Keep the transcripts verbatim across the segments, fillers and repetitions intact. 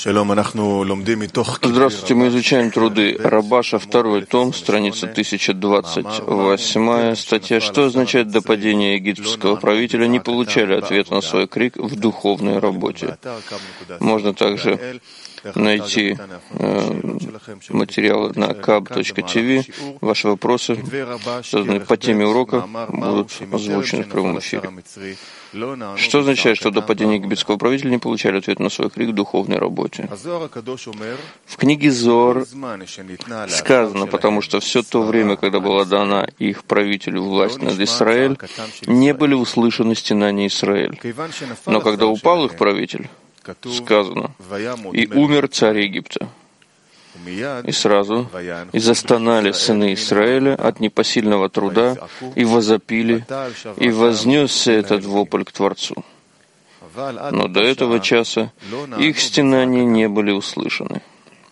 Здравствуйте, мы изучаем труды Рабаша, второй том, страница тысяча двадцать восемь, статья «Что означает до падения египетского правителя не получали ответа на свой крик в духовной работе». Можно также найти э, материалы на каб точка ти ви. Ваши вопросы, созданные по теме урока, будут озвучены в прямом эфире. Что означает, что до падения египетского правителя не получали ответ на свой крик в духовной работе? В книге Зоар сказано, потому что все то время, когда была дана их правителю власть над Израиль, не были услышаны стенания Израиль. Но когда упал их правитель, сказано, и умер царь Египта. И сразу и застонали сыны Израиля от непосильного труда, и возопили, и вознесся этот вопль к Творцу. Но до этого часа их стенания не были услышаны.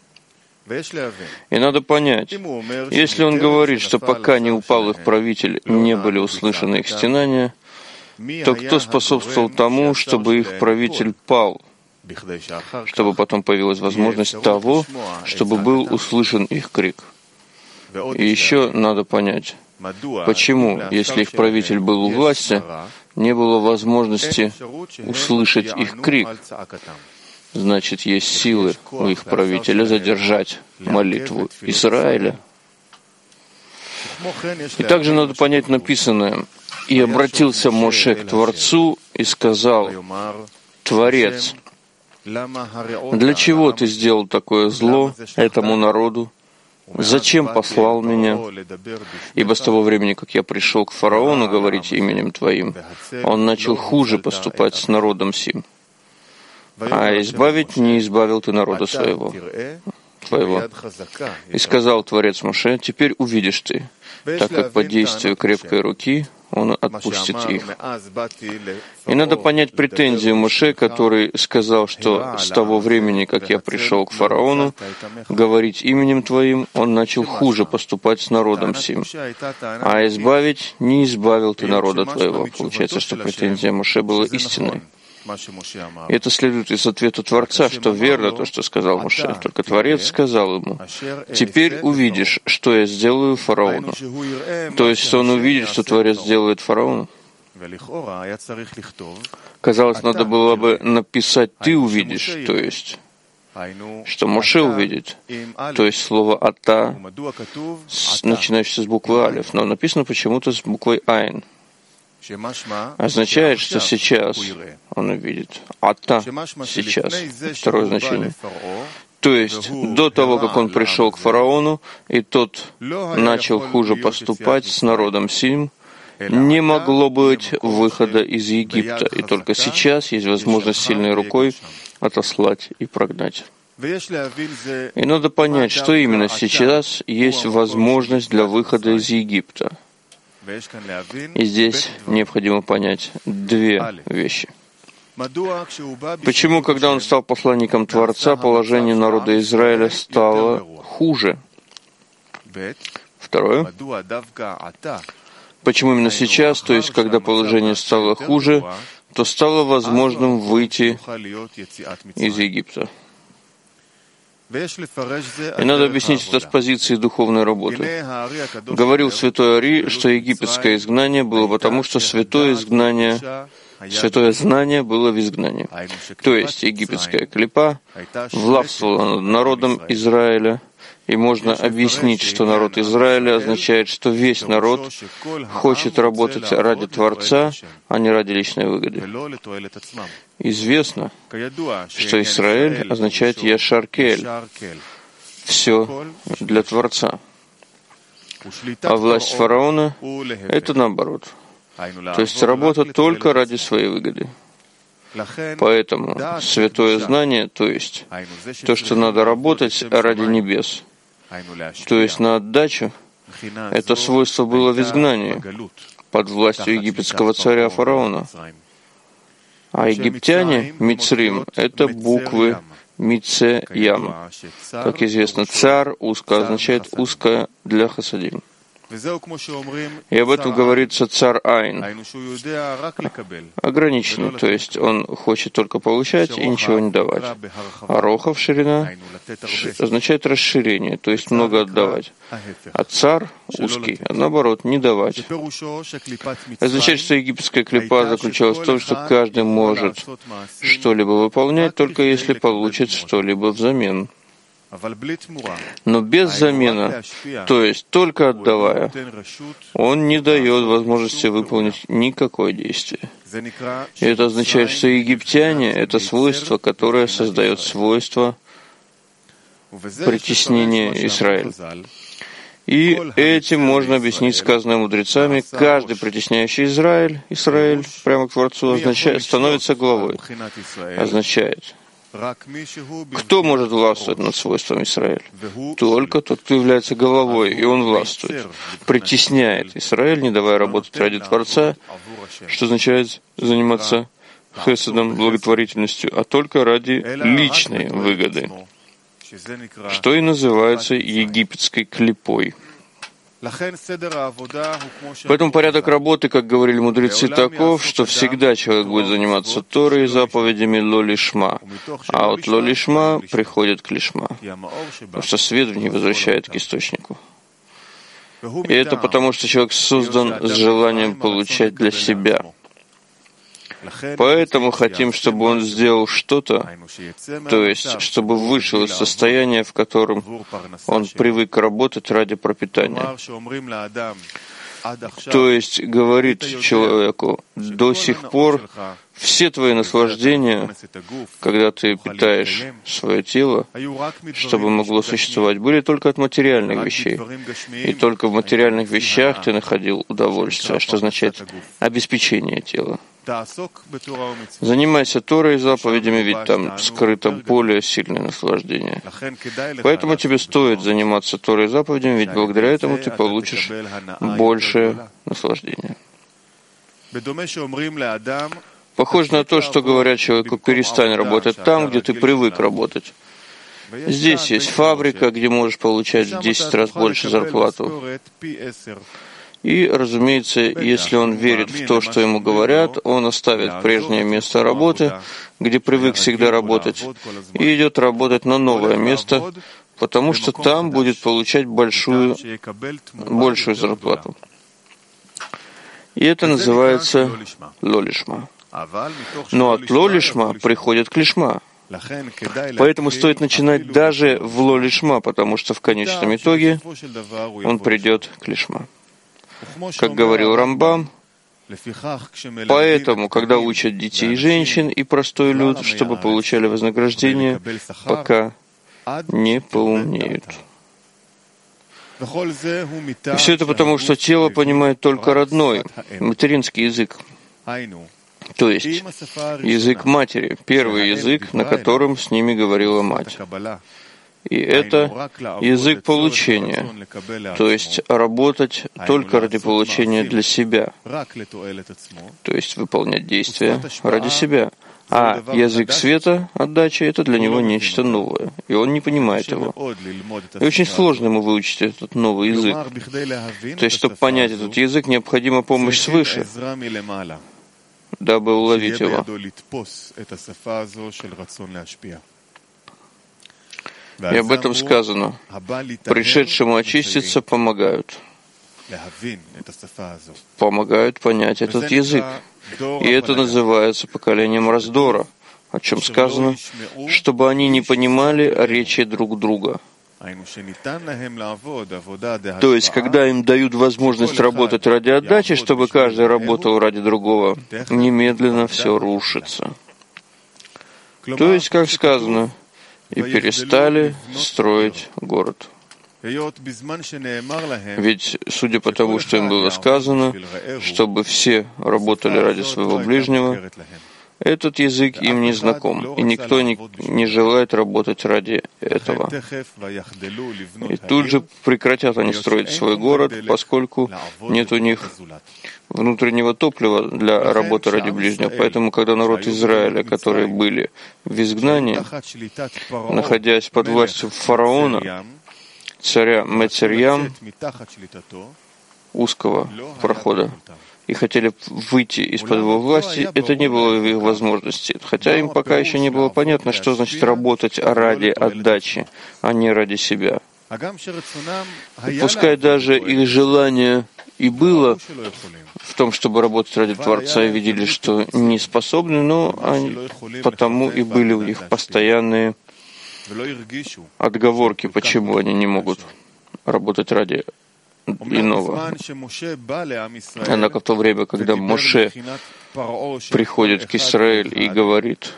И надо понять, если он говорит, что пока не упал их правитель, не были услышаны их стенания, то кто способствовал тому, чтобы их правитель пал, чтобы потом появилась возможность того, чтобы был услышан их крик? И еще надо понять, почему, если их правитель был у власти, не было возможности услышать их крик. Значит, есть силы у их правителя задержать молитву Израиля. И также надо понять написанное. «И обратился Моше к Творцу и сказал: Творец, для чего ты сделал такое зло этому народу? Зачем послал меня? Ибо с того времени, как я пришел к фараону говорить именем Твоим, он начал хуже поступать с народом сим. А избавить не избавил ты народа своего, твоего. И сказал Творец Моше: теперь увидишь ты, так как по действию крепкой руки он отпустит их». И надо понять претензию Моше, который сказал, что с того времени, как я пришел к фараону говорить именем Твоим, он начал хуже поступать с народом сим. А избавить не избавил ты народа Твоего. Получается, что претензия Моше была истинной. И это следует из ответа Творца, что верно то, что сказал Моше. Только Творец сказал ему: «Теперь увидишь, что я сделаю фараону». То есть, что он увидит, что Творец сделает фараону. Казалось, надо было бы написать «ты увидишь», то есть, что Моше увидит, то есть слово «ата», начинающееся с буквы «алев», но написано почему-то с буквой «айн». Означает, что сейчас он увидит. «Ата» — сейчас. Второе значение. То есть, до того, как он пришел к фараону, и тот начал хуже поступать с народом сим, не могло быть выхода из Египта, и только сейчас есть возможность сильной рукой отослать и прогнать. И надо понять, что именно сейчас есть возможность для выхода из Египта. И здесь необходимо понять две вещи. Почему, когда он стал посланником Творца, положение народа Израиля стало хуже? Второе. Почему именно сейчас, то есть когда положение стало хуже, то стало возможным выйти из Египта? И надо объяснить это с позиции духовной работы. Говорил святой Ари, что египетское изгнание было потому, что святое изгнание, святое знание было в изгнании. То есть египетская клипа властвовала над народом Израиля, и можно объяснить, что народ Израиля означает, что весь народ хочет работать ради Творца, а не ради личной выгоды. Известно, что Израиль означает Яшар Кель, все для Творца. А власть фараона — это наоборот. То есть работа только ради своей выгоды. Поэтому святое знание, то есть то, что надо работать ради небес, то есть на отдачу, это свойство было в изгнании под властью египетского царя фараона. А египтяне, Мицрим, это буквы Мице Ям. Как известно, цар узко означает узкое для хасадим. И об этом говорится цар Айн. Ограниченный, то есть он хочет только получать и ничего не давать. А рохов, ширина, означает расширение, то есть много отдавать. А цар, узкий, наоборот, не давать. Означает, что египетская клипа заключалась в том, что каждый может что-либо выполнять, только если получит что-либо взамен. Но без замены, то есть только отдавая, он не дает возможности выполнить никакое действие. И это означает, что египтяне — это свойство, которое создает свойство притеснения Израиля. И этим можно объяснить сказанное мудрецами: каждый притесняющий Израиль, Израиль, прямо к Творцу, означает, становится главой. Означает, кто может властвовать над свойством Израиля? Только тот, кто является головой, и он властвует. Притесняет Израиль, не давая работать ради Творца, что означает заниматься хеседом, благотворительностью, а только ради личной выгоды, что и называется египетской клипой. Поэтому порядок работы, как говорили мудрецы, таков, что всегда человек будет заниматься Торой и заповедями ло-лишма, а от ло-лишма приходит к лишма, потому что свет в ней возвращает к источнику. И это потому, что человек создан с желанием получать для себя. Поэтому хотим, чтобы он сделал что-то, то есть, чтобы вышел из состояния, в котором он привык работать ради пропитания. То есть, говорит человеку: до сих пор все твои наслаждения, когда ты питаешь свое тело, чтобы могло существовать, были только от материальных вещей. И только в материальных вещах ты находил удовольствие, что означает обеспечение тела. Занимайся Торой и заповедями, ведь там скрыто более сильное наслаждение. Поэтому тебе стоит заниматься Торой и заповедями, ведь благодаря этому ты получишь большее наслаждение. Похоже на то, что говорят человеку: перестань работать там, где ты привык работать. Здесь есть фабрика, где можешь получать в десять раз больше зарплату. И, разумеется, если он верит в то, что ему говорят, он оставит прежнее место работы, где привык всегда работать, и идет работать на новое место, потому что там будет получать большую, большую зарплату. И это называется ло-лишма. Но от ло-лишма приходит к лишма. Поэтому стоит начинать даже в ло-лишма, потому что в конечном итоге он придет к лишма. Как говорил Рамбам, поэтому, когда учат детей и женщин и простой люд, чтобы получали вознаграждение, пока не поумнеют. И все это потому, что тело понимает только родной, материнский язык, то есть язык матери, первый язык, на котором с ними говорила мать. И это язык получения, то есть работать только ради получения для себя, то есть выполнять действия ради себя. А язык света, отдачи, это для него нечто новое, и он не понимает его. И очень сложно ему выучить этот новый язык. То есть, чтобы понять этот язык, необходима помощь свыше, дабы уловить его. И об этом сказано: пришедшему очиститься помогают. Помогают понять этот язык. И это называется поколением раздора, о чем сказано, чтобы они не понимали речи друг друга. То есть, когда им дают возможность работать ради отдачи, чтобы каждый работал ради другого, немедленно все рушится. То есть, как сказано, и перестали строить город. Ведь, судя по тому, что им было сказано, чтобы все работали ради своего ближнего, этот язык им не знаком, и никто не, не желает работать ради этого. И тут же прекратят они строить свой город, поскольку нет у них внутреннего топлива для работы ради ближнего. Поэтому, когда народ Израиля, которые были в изгнании, находясь под властью фараона, царя Мецерьям, узкого прохода и хотели выйти из-под его власти, это не было в их возможности. Хотя им пока еще не было понятно, что значит работать ради отдачи, а не ради себя. И пускай даже их желание и было в том, чтобы работать ради Творца, и видели, что не способны, но они потому и были у них постоянные отговорки, почему они не могут работать ради иного. Однако в то время, когда Моше приходит к Израилю и говорит,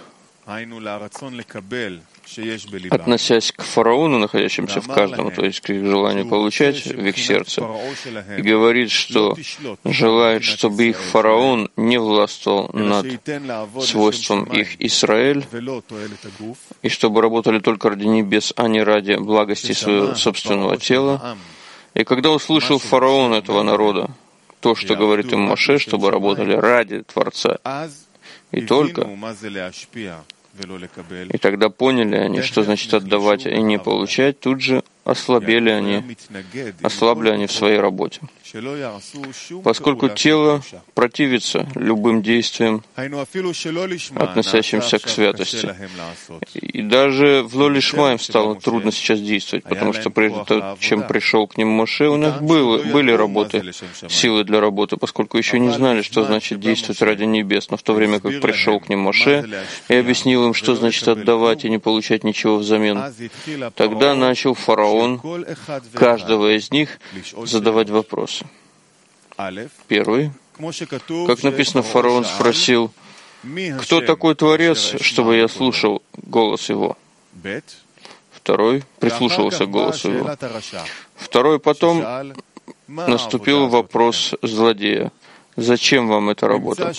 относясь к фараону, находящемуся в каждом, то есть к их желанию получать в их сердце, и говорит, что желает, чтобы их фараон не властвовал над свойством их Израиль, и чтобы работали только ради небес, а не ради благости своего собственного тела. И когда услышал фараон этого народа то, что говорит им Моше, чтобы работали ради Творца, и только, и тогда поняли они, что значит отдавать и не получать, тут же ослабели они, ослабли они в своей работе. Поскольку тело противится любым действиям, относящимся к святости. И даже в Ло Лишма им стало трудно сейчас действовать, потому что прежде того, чем пришел к ним Моше, у них было, были работы, силы для работы, поскольку еще не знали, что значит действовать ради небес. Но в то время, как пришел к ним Моше и объяснил им, что значит отдавать и не получать ничего взамен, тогда начал фараон каждого из них задавать вопросы. Первый, как написано, фараон спросил, кто такой Творец, чтобы я слушал голос его? Второй, прислушивался к голосу его. Второй, потом наступил вопрос злодея. Зачем вам эта работа?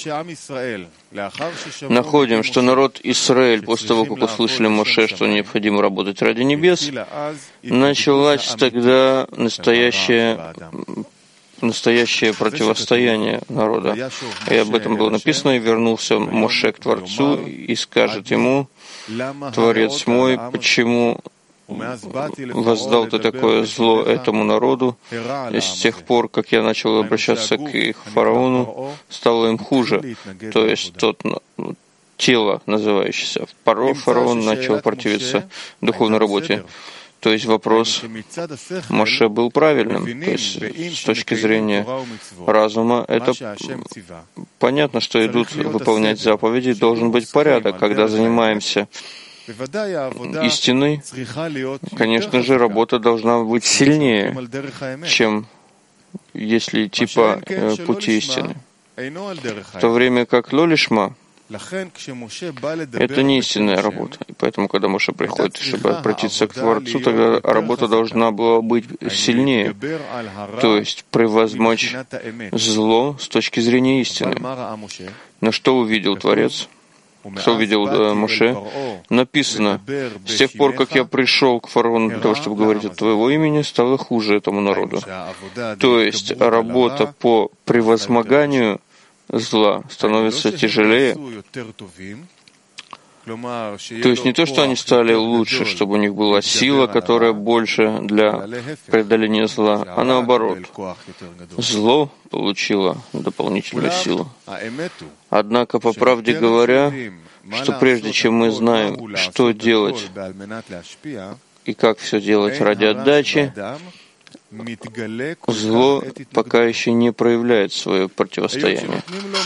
Находим, что народ Израиль, после того, как услышали Моше, что необходимо работать ради небес, началось тогда настоящее, настоящее противостояние народа. И об этом было написано, и вернулся Моше к Творцу и скажет ему, Творец мой, почему воздал ты такое зло этому народу, и с тех пор, как я начал обращаться к их фараону, стало им хуже. То есть тот тело, называющееся Паро, фараон начал противиться духовной работе. То есть вопрос Моше был правильным. То есть с точки зрения разума это понятно, что идут выполнять заповеди, должен быть порядок. Когда занимаемся истиной, конечно же, работа должна быть сильнее, чем если идти по э, пути истины. В то время как Ло Лишма — это не истинная работа. И поэтому, когда Моше приходит, чтобы обратиться к Творцу, тогда работа должна была быть сильнее, то есть превозмочь зло с точки зрения истины. Но что увидел Творец? Что увидел э, Моше? Написано, с тех пор, как я пришел к фараону для того, чтобы говорить от твоего имени, стало хуже этому народу. То есть работа по превозмоганию зла становится тяжелее. То есть не то, что они стали лучше, чтобы у них была сила, которая больше для преодоления зла, а наоборот. Зло получило дополнительную силу. Однако, по правде говоря, что прежде чем мы знаем, что делать и как все делать ради отдачи, зло пока еще не проявляет свое противостояние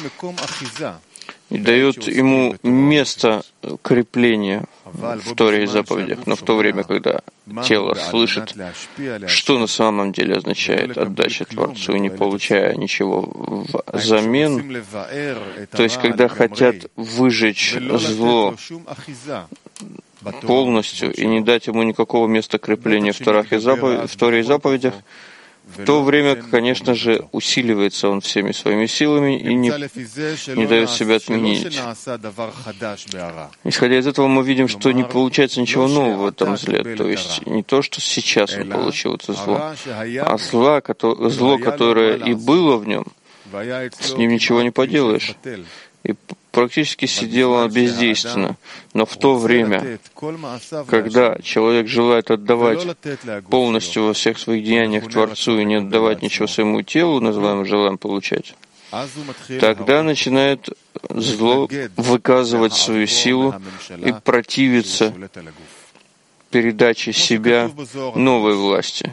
и дает ему место крепления в Торе и заповедях. Но в то время, когда тело слышит, что на самом деле означает отдача Творцу, не получая ничего взамен, то есть когда хотят выжечь зло полностью и не дать ему никакого места крепления в Торах и заповедях, в Торе и заповедях, в то время, конечно же, усиливается он всеми своими силами и не, не дает себя отменить. Исходя из этого, мы видим, что не получается ничего нового в этом зле. То есть не то, что сейчас он получил это зло, а зло, зло, которое и было в нем, с ним ничего не поделаешь. И практически сидела бездейственно. Но в то время, когда человек желает отдавать полностью во всех своих деяниях Творцу и не отдавать ничего своему телу, называемым желаем получать, тогда начинает зло выказывать свою силу и противиться передаче себя новой власти.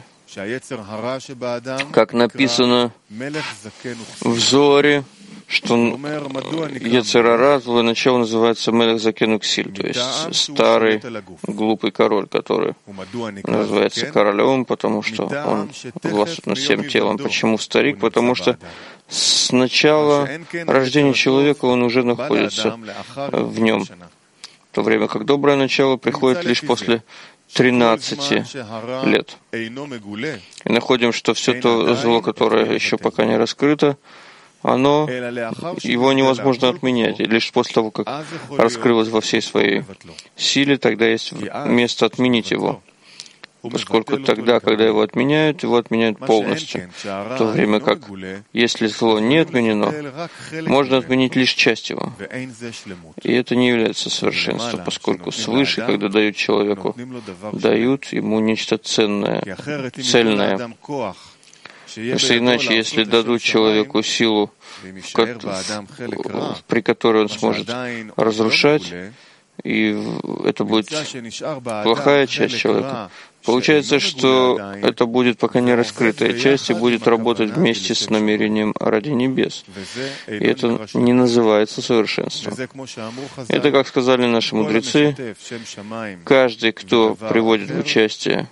Как написано в Зоаре, что Йецер ара, злое начало, называется Мелех Закену Ксиль, то есть старый глупый король, который называется королем, потому что он властвует над всем телом. Почему старик? Потому что с начала рождения человека он уже находится в нем, в то время как доброе начало приходит лишь после тринадцати лет. И находим, что все то зло, которое еще пока не раскрыто, оно, его невозможно отменять. И лишь после того, как раскрылось во всей своей силе, тогда есть место отменить его. Поскольку тогда, когда его отменяют, его отменяют полностью. В то время как, если зло не отменено, можно отменить лишь часть его. И это не является совершенством, поскольку свыше, когда дают человеку, дают ему нечто ценное, цельное. Потому что иначе, если дадут человеку силу, при которой он сможет разрушать, и это будет плохая часть человека, получается, что это будет пока не раскрытая часть и будет работать вместе с намерением ради небес. И это не называется совершенством. Это, как сказали наши мудрецы, каждый, кто приводит в участие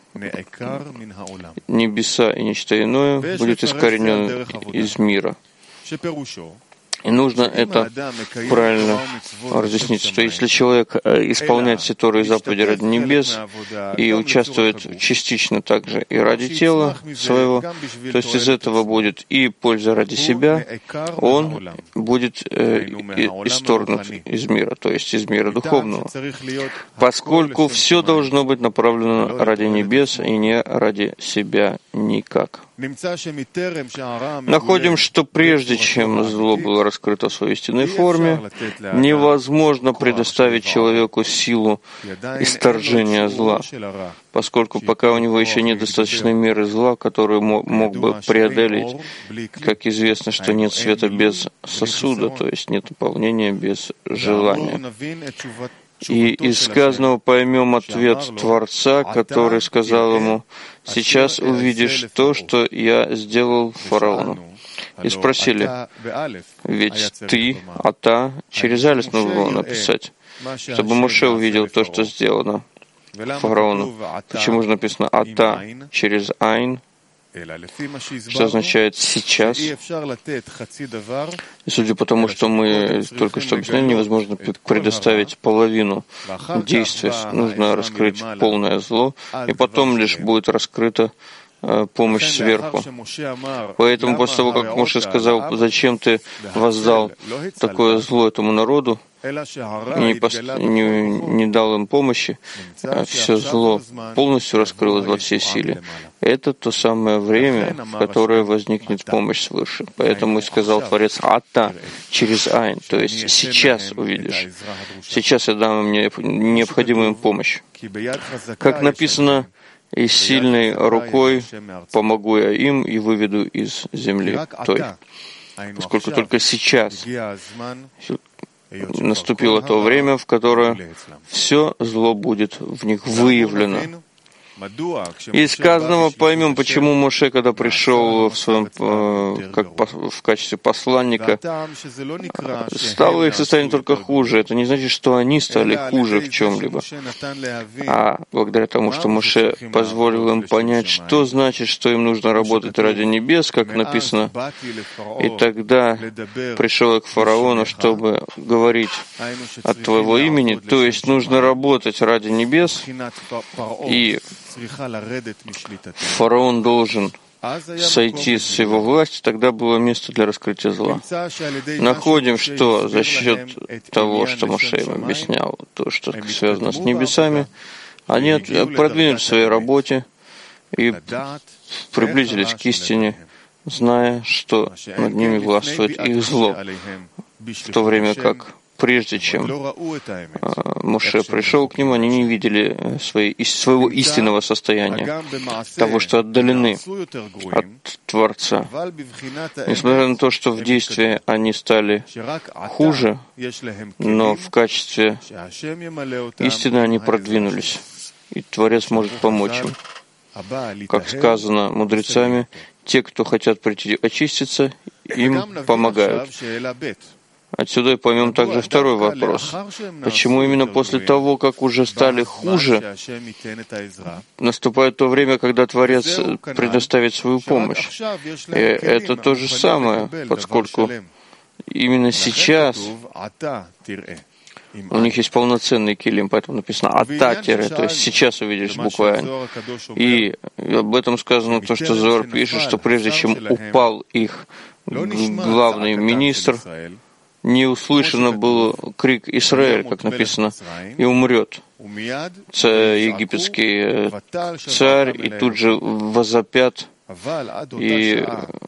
небеса и нечто иное, будет искоренен из мира. И нужно это правильно разъяснить, что если человек исполняет все Торы и заповеди ради небес и участвует частично также и ради тела своего, то есть из этого будет и польза ради себя, он будет э, исторгнут из мира, то есть из мира духовного, поскольку все должно быть направлено ради небес и не ради себя никак. Находим, что прежде чем зло было раскрыто в своей истинной форме, невозможно предоставить человеку силу исторжения зла, поскольку пока у него еще нет достаточной меры зла, которую мог, мог бы преодолеть. Как известно, что нет света без сосуда, то есть нет наполнения без желания. И из сказанного поймем ответ Творца, который сказал ему: «Сейчас увидишь то, что я сделал фараону». И спросили: «Ведь ты, ата, через алиф нужно было написать, чтобы Моше увидел то, что сделано фараону. Почему же написано ата через айн?» Что означает «сейчас». И судя по тому, что мы только что объясняли, невозможно предоставить половину действия. Нужно раскрыть полное зло, и потом лишь будет раскрыта э, помощь сверху. Поэтому после того, как Моше сказал: «Зачем ты воздал такое зло этому народу?» и не, пос... не, не дал им помощи, а все зло полностью раскрылось во всей силе. Это то самое время, в которое возникнет помощь свыше. Поэтому и сказал Творец «Ата» через «Айн», то есть «сейчас увидишь». Сейчас я дам им необходимую им помощь. Как написано: «И сильной рукой помогу я им и выведу из земли той». Поскольку только сейчас наступило то время, в которое все зло будет в них выявлено. Из сказанного поймем, почему Моше, когда пришел в, своем, э, как в качестве посланника, стало их состояние только хуже. Это не значит, что они стали хуже в чем-либо, а благодаря тому, что Моше позволил им понять, что значит, что им нужно работать ради небес, как написано. И тогда пришел я к фараону, чтобы говорить от твоего имени, то есть нужно работать ради небес, и фараон должен сойти с его власти, тогда было место для раскрытия зла. Находим, что за счет того, что Моше им объяснял, то, что связано с небесами, они продвинулись в своей работе и приблизились к истине, зная, что над ними властвует их зло, в то время как прежде чем Моше пришел к ним, они не видели своей, своего истинного состояния, того, что отдалены от Творца. Несмотря на то, что в действии они стали хуже, но в качестве истины они продвинулись, и Творец может помочь им. Как сказано мудрецами, те, кто хотят прийти очиститься, им помогают. Отсюда и поймем также второй вопрос. Почему именно после того, как уже стали хуже, наступает то время, когда Творец предоставит свою помощь? И это то же самое, поскольку именно сейчас у них есть полноценный килим, поэтому написано «ататире», то есть «сейчас увидишь» с буквой «айн». И об этом сказано то, что Зоар пишет, что прежде чем упал их главный министр, не услышано был крик «Исраэль», как написано, и умрет египетский царь, и тут же возопят, и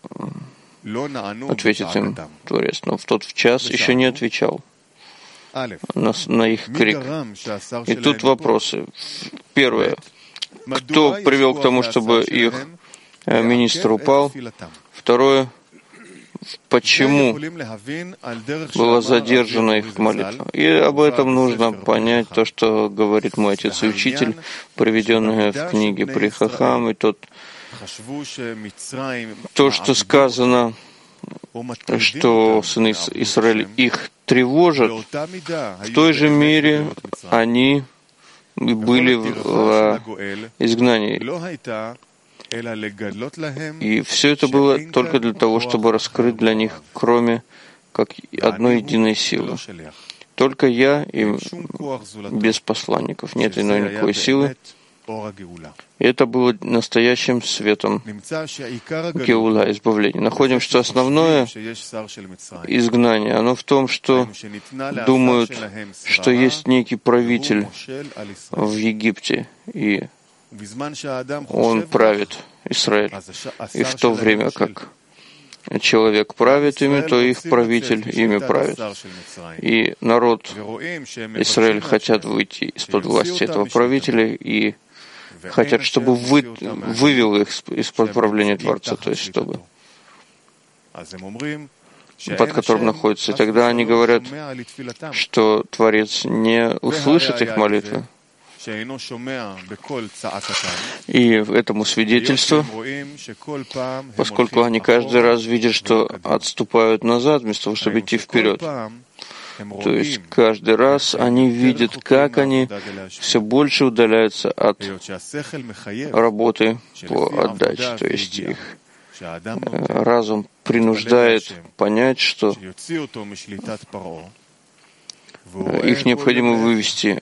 ответит им Творец. Но в тот час еще не отвечал на, на их крик. И тут вопросы. Первое. Кто привел к тому, чтобы их министр упал? Второе. Почему была задержана их молитва? И об этом нужно понять то, что говорит мой отец и учитель, приведенное в книге При Хахам, и тот, то, что сказано, что сыны Израиля их тревожат, в той же мере они были в изгнании. И все это было только для того, чтобы раскрыть для них, кроме как одной единой силы. Только я и без посланников. Нет иной никакой силы. И это было настоящим светом Геула, избавления. Находим, что основное изгнание, оно в том, что думают, что есть некий правитель в Египте, и он правит Израиль. И в то время, как человек правит ими, то их правитель ими правит. И народ Израиль хотят выйти из-под власти этого правителя и хотят, чтобы вы, вывел их из-под правления Творца, то есть чтобы под которым находятся. И тогда они говорят, что Творец не услышит их молитвы. И этому свидетельство, поскольку они каждый раз видят, что отступают назад, вместо того, чтобы идти вперед. То есть каждый раз они видят, как они все больше удаляются от работы по отдаче. То есть их разум принуждает понять, что их необходимо вывести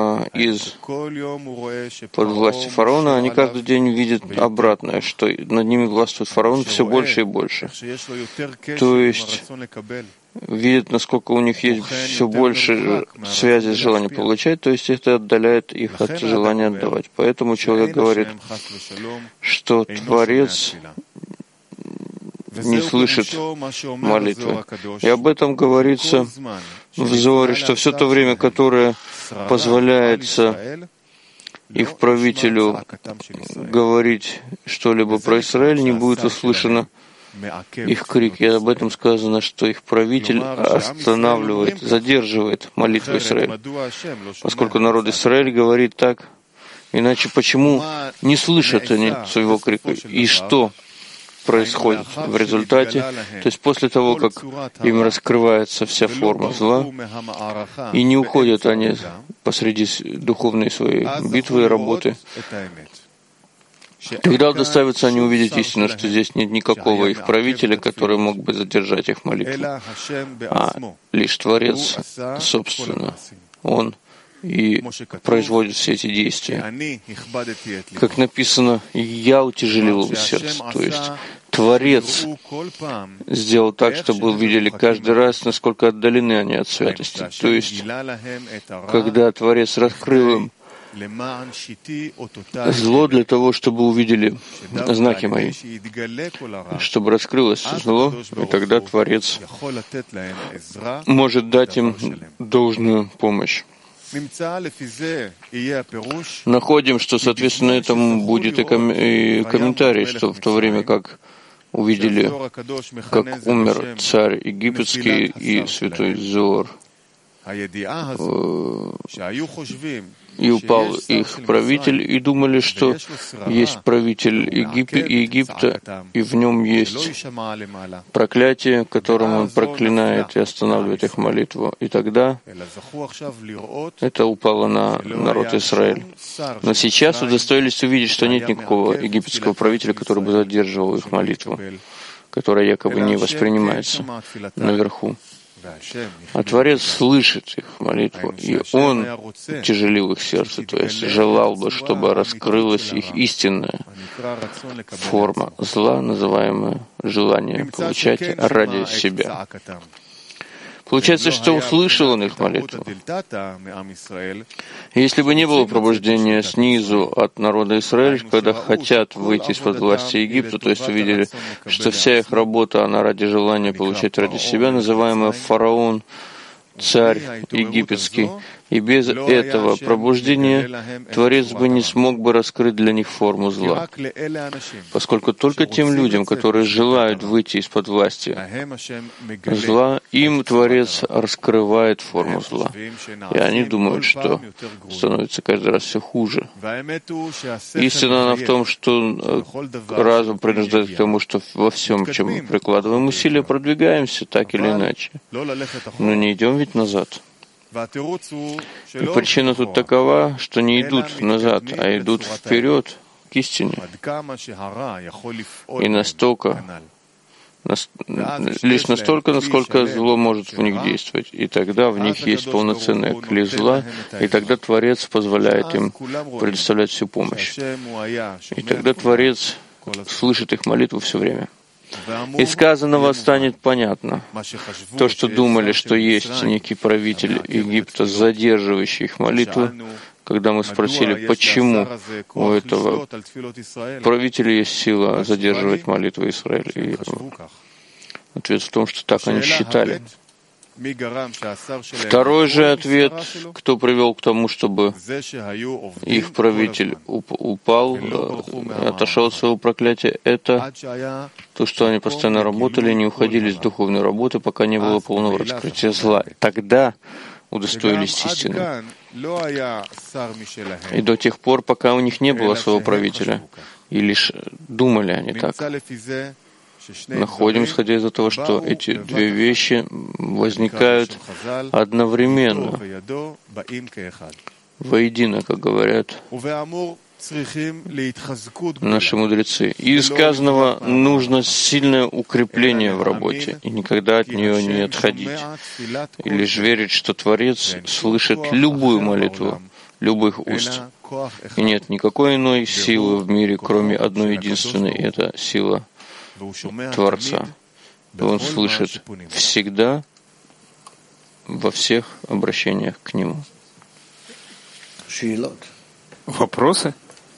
из-под власти фараона, они каждый день видят обратное, что над ними властвует фараон все больше и больше. То есть видят, насколько у них есть все больше связи с желанием получать, то есть это отдаляет их от желания отдавать. Поэтому человек говорит, что Творец не слышит молитвы. И об этом говорится в Зоаре, что все то время, которое позволяется их правителю говорить что-либо про Израиль, не будет услышано их крик. И об этом сказано, что их правитель останавливает, задерживает молитву Израиля. Поскольку народ Израиля говорит так, иначе почему не слышат они своего крика? И что происходит в результате? То есть после того, как им раскрывается вся форма зла, и не уходят они посреди духовной своей битвы и работы, тогда доставятся они увидеть истину, что здесь нет никакого их правителя, который мог бы задержать их молитву, а лишь Творец, собственно, Он и производит все эти действия. Как написано, «Я утяжелил их сердце», то есть Творец сделал так, чтобы увидели каждый раз, насколько отдалены они от святости. То есть, когда Творец раскрыл им Зло для того, чтобы увидели знаки мои, чтобы раскрылось зло, и тогда Творец может дать им должную помощь. Находим, что, соответственно, этому будет и, ком- и комментарий, что в то время как увидели, как умер царь египетский и святой Зоор, и упал их правитель, и думали, что есть правитель Егип- Египта, и в нем есть проклятие, которым он проклинает и останавливает их молитву. И тогда это упало на народ Израиль. Но сейчас удостоились увидеть, что нет никакого египетского правителя, который бы задерживал их молитву, которая якобы не воспринимается наверху. А Творец слышит их молитву, и Он тяжелил их сердце, то есть желал бы, чтобы раскрылась их истинная форма зла, называемая желание получать ради себя. Получается, что услышал он их молитву. Если бы не было пробуждения снизу от народа Израиля, когда хотят выйти из-под власти Египта, то есть увидели, что вся их работа, она ради желания получать ради себя, называемая фараон, царь египетский, и без этого пробуждения Творец бы не смог бы раскрыть для них форму зла, поскольку только тем людям, которые желают выйти из-под власти зла, им Творец раскрывает форму зла. И они думают, что становится каждый раз все хуже. Истина она в том, что разум принуждает к тому, что во всем, чем мы прикладываем усилия, продвигаемся так или иначе. Но не идем ведь назад. И причина тут такова, что не идут назад, а идут вперед к истине. И настолько, нас, лишь настолько, насколько зло может в них действовать. И тогда в них есть полноценная клей зла, и тогда Творец позволяет им предоставлять всю помощь. И тогда Творец слышит их молитву все время. Из сказанного станет понятно. То, что думали, что есть некий правитель Египта, задерживающий их молитву, когда мы спросили, почему у этого правителя есть сила задерживать молитву Израиля. И ответ в том, что так они считали. Второй же ответ, кто привел к тому, чтобы их правитель упал, отошел от своего проклятия, это то, что они постоянно работали, не уходили с духовной работы, пока не было полного раскрытия зла. Тогда удостоились истины. И до тех пор, пока у них не было своего правителя, и лишь думали они так. Находим, исходя из того, что эти две вещи возникают одновременно, воедино, как говорят наши мудрецы. И из сказанного нужно сильное укрепление в работе, и никогда от нее не отходить. И лишь верить, что Творец слышит любую молитву, любых уст. И нет никакой иной силы в мире, кроме одной единственной, и это сила Творца. И Он слышит всегда во всех обращениях к Нему. Вопросы?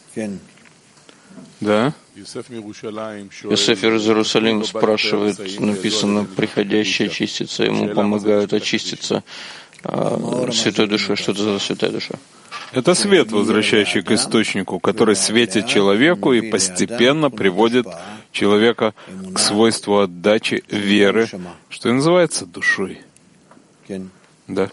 Да. Йосеф из Иерусалима спрашивает, написано, приходящая очистится, ему помогают очиститься а, святой душой. Что это за святая душа? Это свет, возвращающий к источнику, который светит человеку и постепенно приводит человека к свойству отдачи веры, что и называется душой. Да.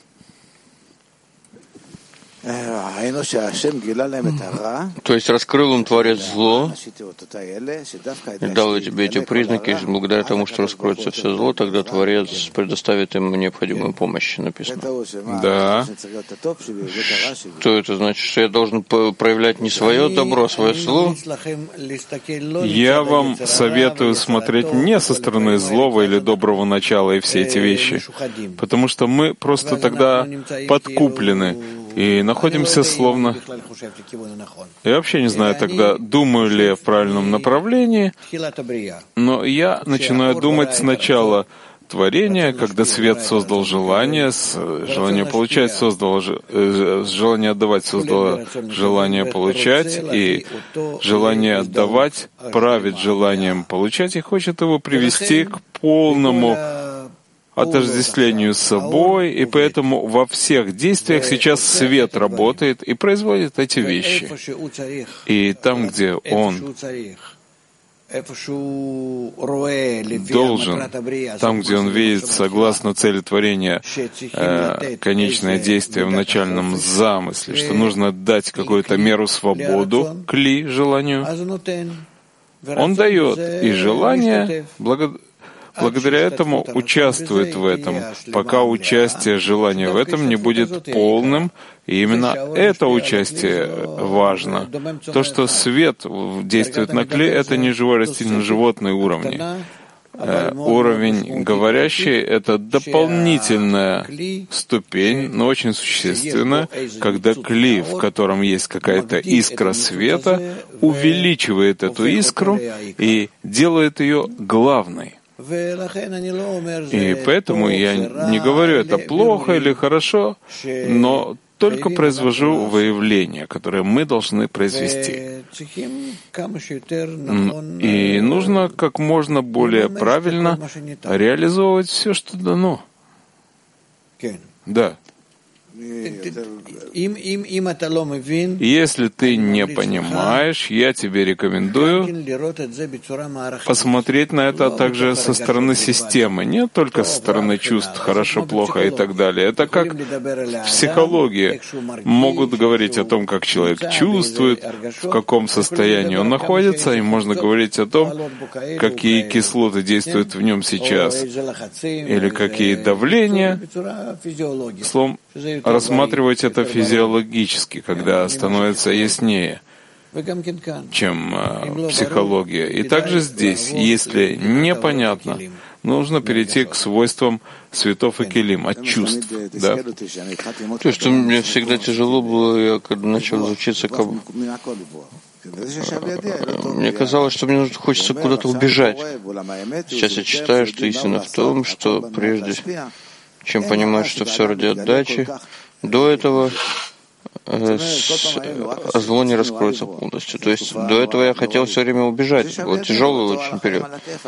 То есть раскрыл им Творец зло, и дал тебе эти признаки, и благодаря тому, что раскроется все зло, тогда Творец предоставит им необходимую помощь, написано. Да. Что это значит? Что я должен проявлять не свое добро, а свое зло? Я вам советую смотреть не со стороны злого или доброго начала и все эти вещи, потому что мы просто тогда подкуплены и находимся словно... Я вообще не знаю тогда, думаю ли я в правильном направлении, но я начинаю думать сначала, творения, когда свет создал желание, желание получать создало, желание отдавать создало желание получать, и желание отдавать правит желанием получать и хочет его привести к полному отождествлению с собой, и поэтому во всех действиях сейчас свет работает и производит эти вещи. И там, где он должен, там, где он видит, согласно цели творения, э, конечное действие в начальном замысле, что нужно дать какую-то меру свободу кли, желанию, он дает, и желание благо... благодаря этому участвует в этом, пока участие желания в этом не будет полным. И именно это участие важно. То, что свет действует на клей, это не живой растительно-животный уровень. Э, уровень говорящий — это дополнительная ступень, но очень существенная, когда клей, в котором есть какая-то искра света, увеличивает эту искру и делает ее главной. И поэтому я не говорю, это плохо или хорошо, но только произвожу выявление, которое мы должны произвести. И нужно как можно более правильно реализовывать все, что дано. Да. Если ты не понимаешь, я тебе рекомендую посмотреть на это также со стороны системы, не только со стороны чувств, хорошо, плохо и так далее. Это как в психологии. Могут говорить о том, как человек чувствует, в каком состоянии он находится, и можно говорить о том, какие кислоты действуют в нем сейчас, или какие давления. Словом, рассматривать это физиологически, когда становится яснее, чем э, психология. И также здесь, если непонятно, нужно перейти к свойствам цветов и келим, от чувств. Да. То, что мне всегда тяжело было, я когда начал учиться каббале, мне казалось, что мне хочется куда-то убежать. Сейчас я читаю, что истина в том, что прежде чем понимать, что все ради отдачи, до этого э, с, а зло не раскроется полностью. То есть до этого я хотел все время убежать. Вот тяжелый очень период.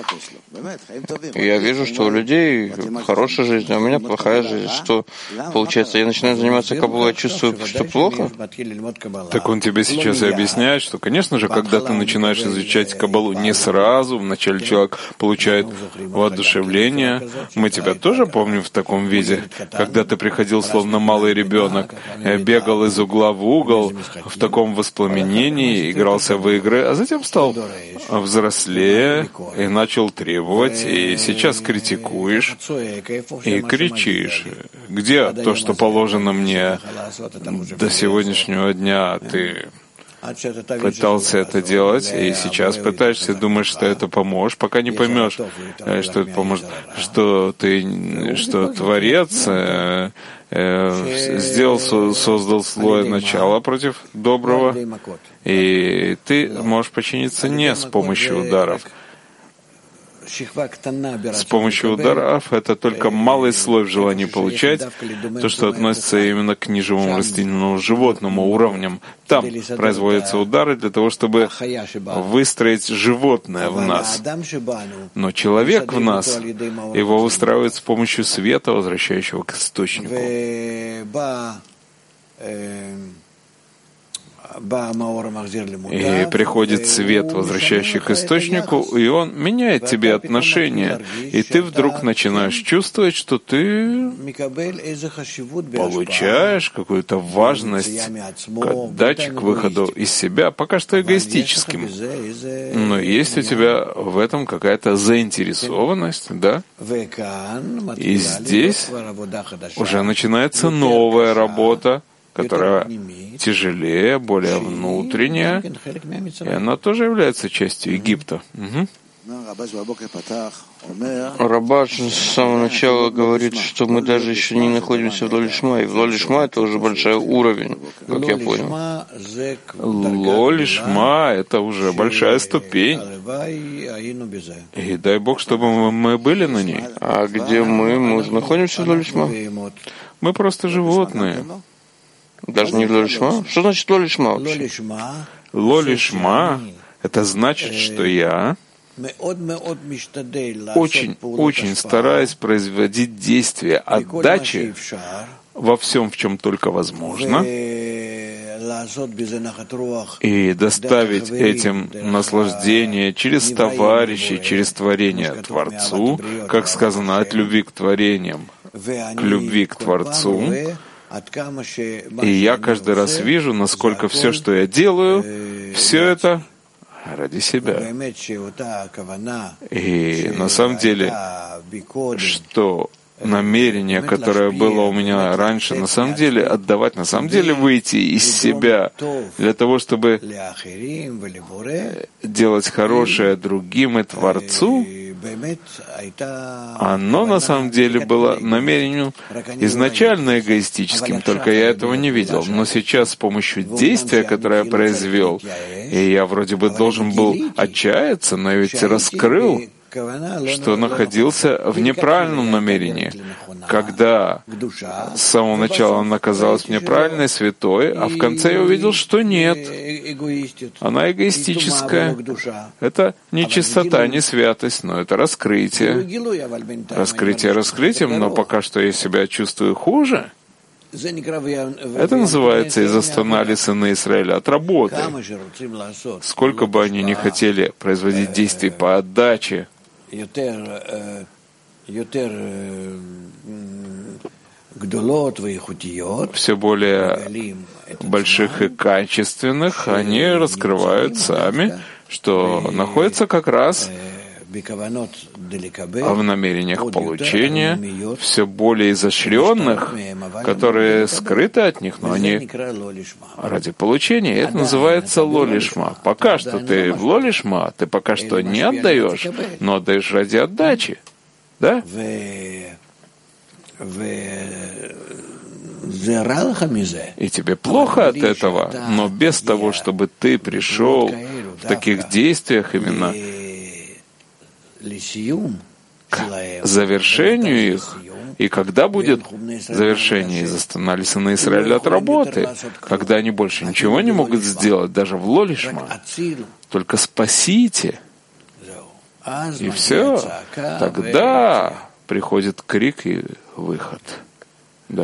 Я вижу, что у людей хорошая жизнь, а у меня плохая жизнь. Что получается? Я начинаю заниматься каббалой, я чувствую, что плохо. Так он тебе сейчас и объясняет, что, конечно же, когда ты начинаешь изучать каббалу не сразу, вначале человек получает воодушевление. Мы тебя тоже помним в таком виде, когда ты приходил словно малый ребенок, бегал из угла в угол в таком воспламенении, игрался в игры, а затем стал взрослее и начал требовать, и сейчас критикуешь и кричишь. Где то, что положено мне до сегодняшнего дня, ты пытался это делать, и сейчас пытаешься, думаешь, что это поможет, пока не поймешь, что это поможет, что ты, что Творец э, э, сделал, создал злое начало против доброго, и ты можешь подчиниться не с помощью ударов. С помощью ударов это только малый слой в желании получать, то, что относится именно к нижнему растительному животному уровням. Там производятся удары для того, чтобы выстроить животное в нас. Но человек в нас, его выстраивает с помощью света, возвращающего к источнику. И приходит свет, возвращающий к источнику, и он меняет тебе отношения. И ты вдруг начинаешь чувствовать, что ты получаешь какую-то важность к отдаче, к выходу из себя, пока что эгоистическим. Но есть у тебя в этом какая-то заинтересованность, да? И здесь уже начинается новая работа, которая тяжелее, более внутренняя, и она тоже является частью Египта. Угу. Рабаш с самого начала говорит, что мы даже еще не находимся в Лолишма, и в Лолишма это уже большой уровень, как я понял. Лолишма — это уже большая ступень. И дай Бог, чтобы мы были на ней. А где мы? Мы уже находимся в Лолишма? Мы просто животные. Даже не в Лолишма? Что значит Лолишма вообще? Лолишма — это значит, что я очень, очень стараюсь производить действия отдачи во всем, в чем только возможно, и доставить этим наслаждение через товарищей, через творение Творцу, как сказано, от любви к творениям к любви к Творцу. И я каждый раз вижу, насколько все, что я делаю, все это ради себя. И на самом деле, что намерение, которое было у меня раньше, на самом деле отдавать, на самом деле выйти из себя для того, чтобы делать хорошее другим и Творцу, оно на самом деле было намерением изначально эгоистическим, только я этого не видел. Но сейчас с помощью действия, которое я произвел, и я вроде бы должен был отчаяться, но я ведь раскрыл, что находился в неправильном намерении. Когда с самого начала она казалась мне правильной, святой, а в конце я увидел, что нет. Она эгоистическая. Это не чистота, не святость, но это раскрытие. Раскрытие раскрытием, но пока что я себя чувствую хуже. Это называется «И застонали сыны Израиля от работы». Сколько бы они ни хотели производить действий по отдаче, все более больших и качественных, они раскрывают сами, что находятся как раз в намерениях получения, все более изощренных, которые скрыты от них, но они ради получения. Это называется лолишма. Пока что ты в лолишма, ты пока что не отдаешь, но отдаешь ради отдачи. Да? И тебе плохо от этого, но без того, чтобы ты пришел в таких действиях именно к завершению их, и когда будет завершение, и застонали сыны Израиля от работы, когда они больше ничего не могут сделать, даже в лолишма, только спасите, и все, тогда приходит крик и выход. Да.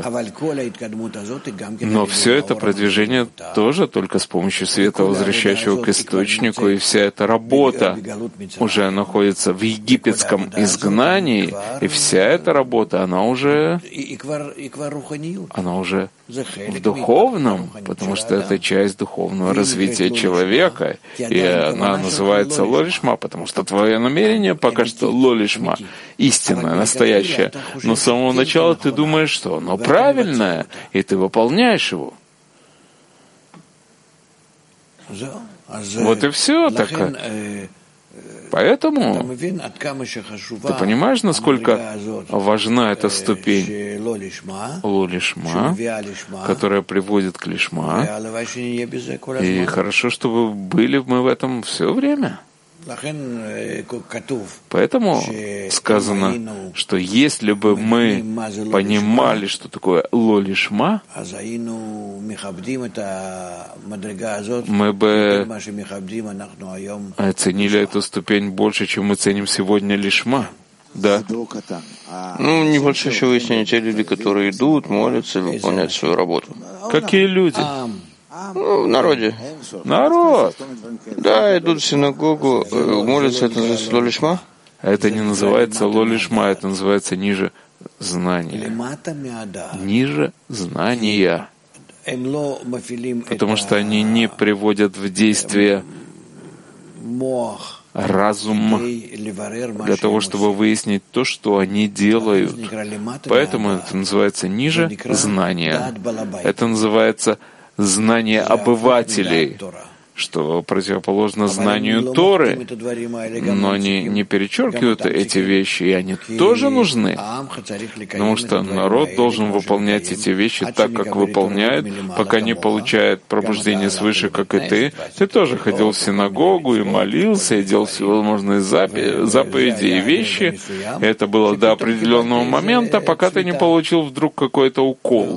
Но все это продвижение тоже только с помощью света, возвращающего к источнику, и вся эта работа уже находится в египетском изгнании, и вся эта работа, она уже, она уже в духовном, потому что это часть духовного развития человека, и она называется лолишма, потому что твое намерение пока что лолишма, истинное, настоящее, но с самого начала ты думаешь, что оно правильное, и ты выполняешь его. Вот и все. Так, поэтому ты понимаешь, насколько важна эта ступень лолишма, которая приводит к лишма, и хорошо, чтобы были мы в этом все время. Поэтому сказано, что если бы мы понимали, что такое лолишма, мы бы оценили эту ступень больше, чем мы ценим сегодня лишма. Да. Ну, небольшое еще выяснение, те люди, которые идут, молятся, выполняют свою работу. Какие люди? Ну, в народе. Народ. Да, идут в синагогу, молятся, это называется лолишма? Это не называется лолишма, это называется ниже знания. Ниже знания. Потому что они не приводят в действие разум для того, чтобы выяснить то, что они делают. Поэтому это называется ниже знания. Это называется знание обывателей. что противоположно знанию Торы, но они не перечеркивают эти вещи, и они тоже нужны, потому что народ должен выполнять эти вещи так, как выполняет, пока не получает пробуждение свыше, как и ты. Ты тоже ходил в синагогу и молился, и делал всевозможные заповеди и вещи. И это было до определенного момента, пока ты не получил вдруг какой-то укол.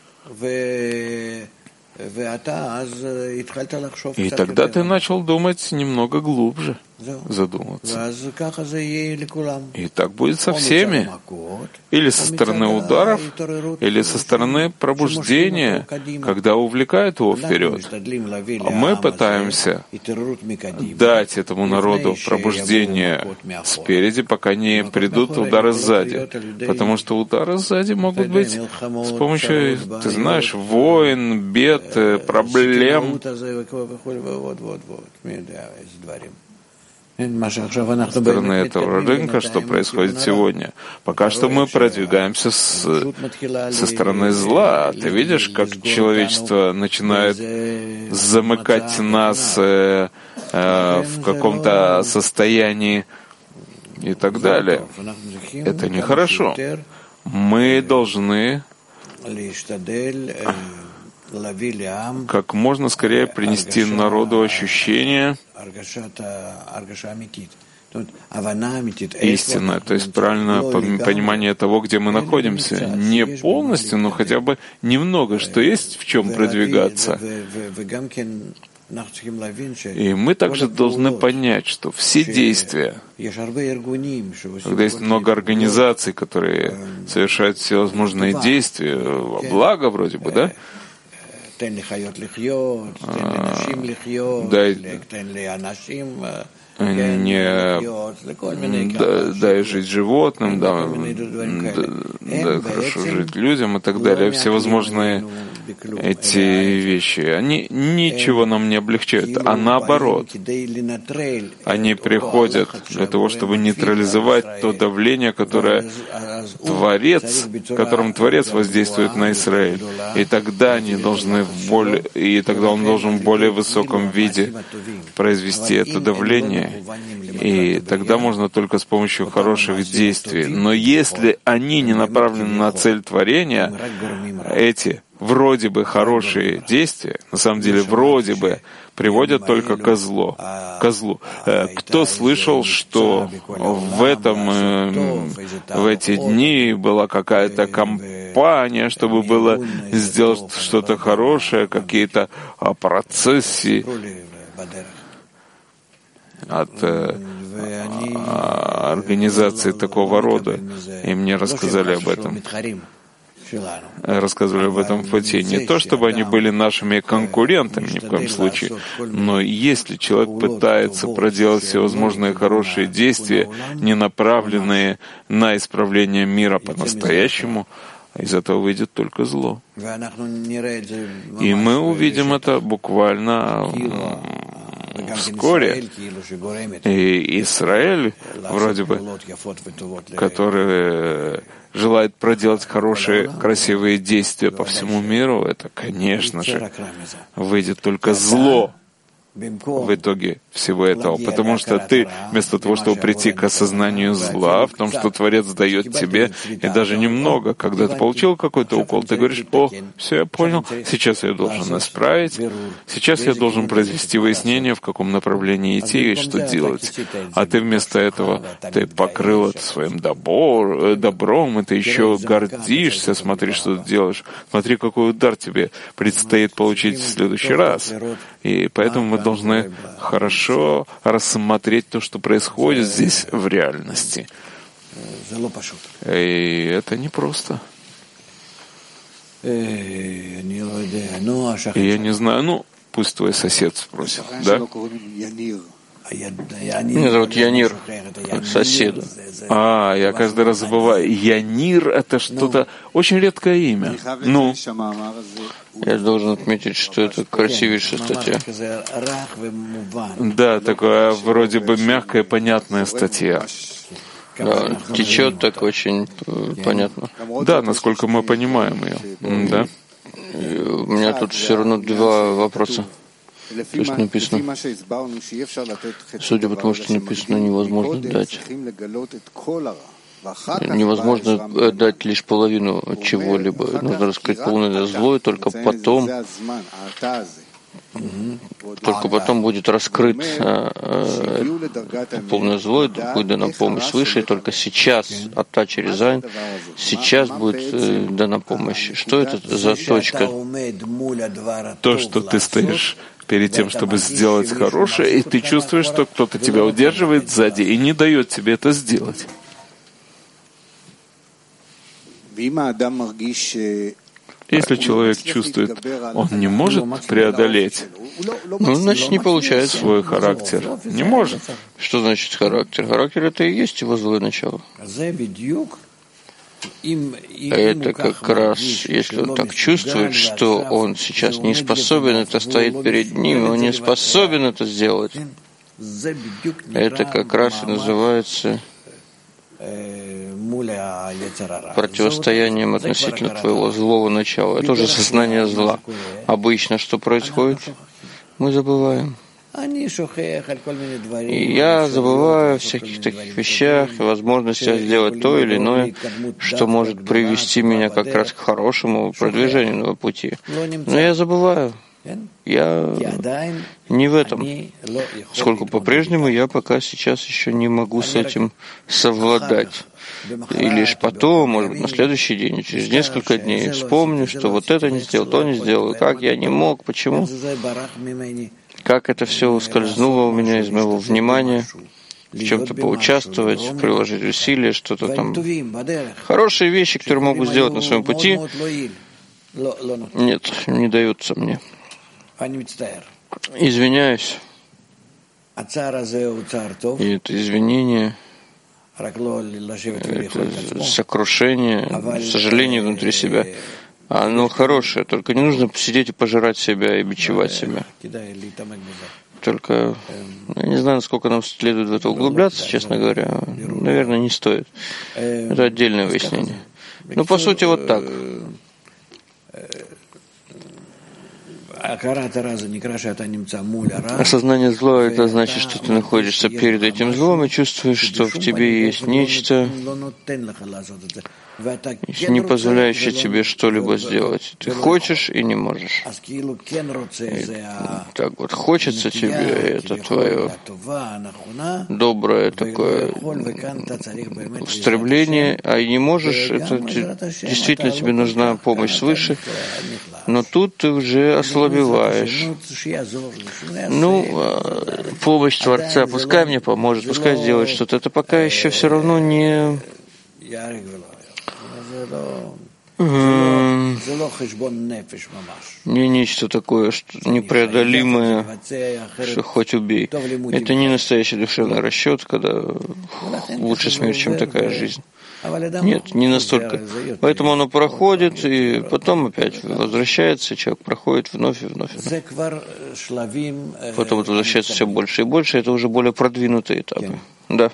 И тогда ты начал думать немного глубже, задуматься. И так будет со всеми. Или со стороны ударов, или со стороны пробуждения, когда увлекают его вперед. А мы пытаемся дать этому народу пробуждение спереди, пока не придут удары сзади. Потому что удары сзади могут быть с помощью, ты знаешь, войн, бед, проблем. Со стороны этого рынка, что происходит сегодня. Пока что мы продвигаемся с, со стороны зла. Ты видишь, как человечество начинает замыкать нас э, э, в каком-то состоянии и так далее. Это нехорошо. Мы должны как можно скорее принести народу ощущение истинное, то есть правильное понимание того, где мы находимся. Не полностью, но хотя бы немного, что есть в чем продвигаться. И мы также должны понять, что все действия, когда есть много организаций, которые совершают всевозможные действия во благо вроде бы, да, дай, не дай жить животным, да, да, хорошо жить людям и так далее. Всевозможные эти вещи, они ничего нам не облегчают, а наоборот, они приходят для того, чтобы нейтрализовать то давление, которое Творец, которым Творец воздействует на Израиль. И тогда они должны в более, и тогда он должен в более высоком виде произвести это давление. И тогда можно только с помощью хороших действий. Но если они не направлены на цель творения, эти вроде бы хорошие действия, на самом деле вроде бы, приводят только ко злу. Козлу. Кто слышал, что в этом, в эти дни была какая-то кампания, чтобы было сделать что-то хорошее, какие-то процессы от э, организации такого рода, и мне рассказали об этом. Рассказывали об этом в пути. Не то, чтобы они были нашими конкурентами, ни в коем случае, но если человек пытается проделать всевозможные хорошие действия, не направленные на исправление мира по-настоящему, из этого выйдет только зло. И мы увидим это буквально вскоре. И Израиль, вроде бы, который желает проделать хорошие, красивые действия по всему миру, это, конечно же, выйдет только зло в итоге всего этого, потому что ты, вместо того, чтобы прийти к осознанию зла, в том, что Творец дает тебе, и даже немного, когда ты получил какой-то укол, ты говоришь: о, все, я понял, сейчас я должен исправить, сейчас я должен произвести выяснение, в каком направлении идти и что делать. А ты вместо этого, ты покрыл это своим добор, добром, и ты еще гордишься, смотри, что ты делаешь, смотри, какой удар тебе предстоит получить в следующий раз. И поэтому мы должны хорошо рассмотреть то, что происходит здесь в реальности. И это непросто. И я не знаю, ну, пусть твой сосед спросит, да? Меня зовут Янир, соседа. А, я каждый раз забываю. Янир — это что-то очень редкое имя. Ну? Я должен отметить, что это красивейшая статья. Да, такая вроде бы мягкая, понятная статья. Да, течет так очень понятно. Да, насколько мы понимаем ее. Да? И у меня тут все равно два вопроса. То, что написано, судя по тому, что написано, невозможно дать. Невозможно дать лишь половину чего-либо. Нужно раскрыть полное зло, и только потом, только потом будет раскрыт а, а, полное зло, и будет дана помощь свыше, и только сейчас, ата через айн, сейчас будет э, дана помощь. Что это за точка? То, что ты стоишь перед тем, чтобы сделать хорошее, и ты чувствуешь, что кто-то тебя удерживает сзади и не дает тебе это сделать. Если человек чувствует, он не может преодолеть, ну, значит, не получается свой характер. Не может. Что значит характер? Характер — это и есть его злое начало. Это как раз, если он так чувствует, что он сейчас не способен, это стоит перед ним, он не способен это сделать. Это как раз и называется противостоянием относительно твоего злого начала. Это уже сознание зла. Обычно что происходит? Мы забываем. И я забываю о всяких таких вещах и возможностях сделать то или иное, что может привести меня как раз к хорошему продвижению на пути. Но я забываю. Я не в этом, поскольку по-прежнему я пока сейчас еще не могу с этим совладать. И лишь потом, может быть, на следующий день, через несколько дней вспомню, что вот это не сделал, то не сделал, как я не мог, почему, как это все ускользнуло у меня из моего внимания, в чем-то поучаствовать, приложить усилия, что-то там. Хорошие вещи, которые могу сделать на своем пути, нет, не даются мне. Извиняюсь. И это извинение, это сокрушение, сожаление внутри себя, оно хорошее, только не нужно сидеть и пожирать себя и бичевать себя. Только я не знаю, насколько нам следует в это углубляться, честно говоря. Наверное, не стоит. Это отдельное выяснение. Но по сути вот так. Осознание зла — это значит, что ты находишься перед этим злом и чувствуешь, что в тебе есть нечто, не позволяющее тебе что-либо сделать. Ты хочешь и не можешь. И так вот, хочется тебе, это твое доброе такое устремление, а и не можешь, это действительно тебе нужна помощь свыше, но тут ты уже ослабеваешь. Ну, помощь Творца, пускай мне поможет, пускай сделает что-то, это пока еще все равно не... Не нечто такое, что непреодолимое, что хоть убей. Это не настоящий душевный расчет, когда лучше смерть, чем такая жизнь. Нет, не настолько. Поэтому оно проходит, и потом опять возвращается, человек проходит вновь и вновь. И вновь. Потом это возвращается все больше и больше, это уже более продвинутые этапы. Да.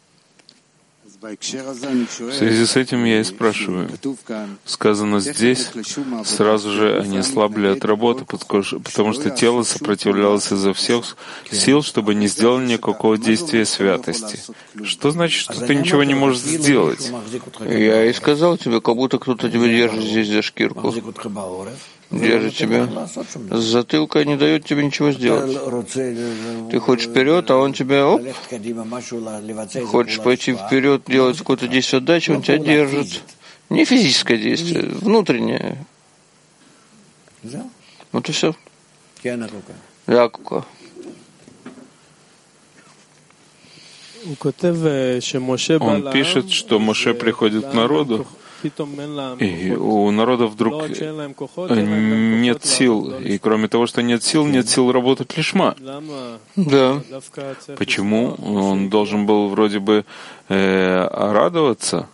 В связи с этим я и спрашиваю. Сказано здесь, сразу же они ослабли от работы, потому что тело сопротивлялось изо всех сил, чтобы не сделать никакого действия святости. Что значит, что ты ничего не можешь сделать? Я и сказал тебе, как будто кто-то тебя держит здесь за шкирку. Держит тебя с затылка и не дает тебе ничего сделать. Ты хочешь вперед, а он тебя, оп, хочешь пойти вперед, делать какое-то действие отдачи, он тебя держит. Не физическое действие, внутреннее. Вот и все. Якука. Он пишет, что Моше приходит к народу, и у народа вдруг нет сил. И кроме того, что нет сил, нет сил работать лишма. Да. Почему он должен был вроде бы э, радоваться?